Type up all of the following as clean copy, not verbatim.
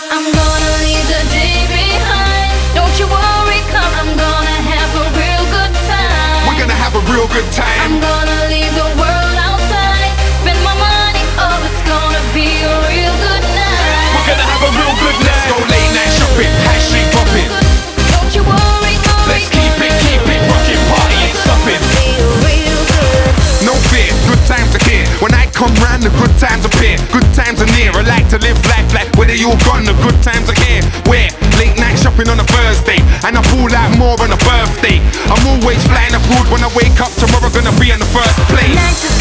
I'm gonna leave the day behind. Don't you worry, cause I'm gonna have a real good time. We're gonna have a real good time. I'm gonna leave the world outside. Spend my money, oh, it's gonna be a real good night. We're gonna have a real good night. Let's go late night shopping, high street popping. Don't you worry, Let's keep it rocking, party ain't stopping. real good. No fear, good times are here. When I come round, the good times appear. Good times are near. I like to live life like where they all gone. The good times are here. Where late night shopping on a Thursday, and I pull out more on a birthday. I'm always flying abroad. When I wake up tomorrow, gonna be in the first place. 9 to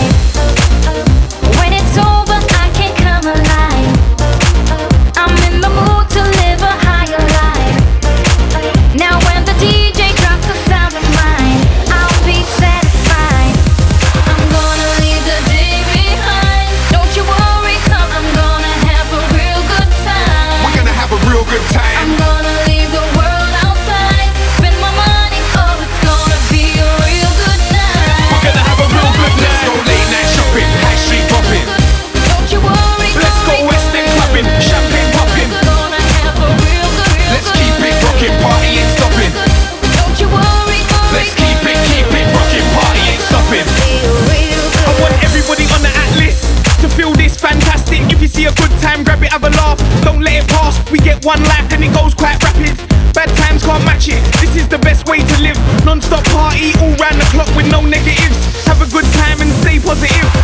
5. When it's over, I can come alive. I'm in the mood to live a higher life. Now when the DJ drops the sound of mine, I'll be satisfied. I'm gonna leave the day behind. Don't you worry, cause I'm gonna have a real good time. We're gonna have a real good time. I'm gonna leave the world outside. Spend my money, oh, it's gonna be a real good night. We're gonna have a real good night. Let's go late night shopping, high street popping. Don't you worry, Let's go West End clubbing, champagne popping. gonna have a real good. Let's keep it rocking, party ain't stopping. Don't you worry, Let's keep it rocking, party ain't stopping. I want everybody on the atlas to feel this fantastic. If you see a good time, grab it, have a laugh. Don't let it pass. We get one life and it goes quite rapid. Bad times can't match it. This is the best way to live. Non-stop party all round the clock with no negatives. Have a good time and stay positive.